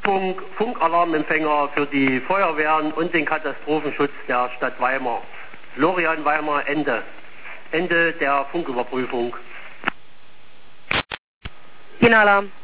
Funkalarmempfänger für die Feuerwehren und den Katastrophenschutz der Stadt Weimar. Florian Weimar, Ende. Ende der Funküberprüfung. Generalalarm.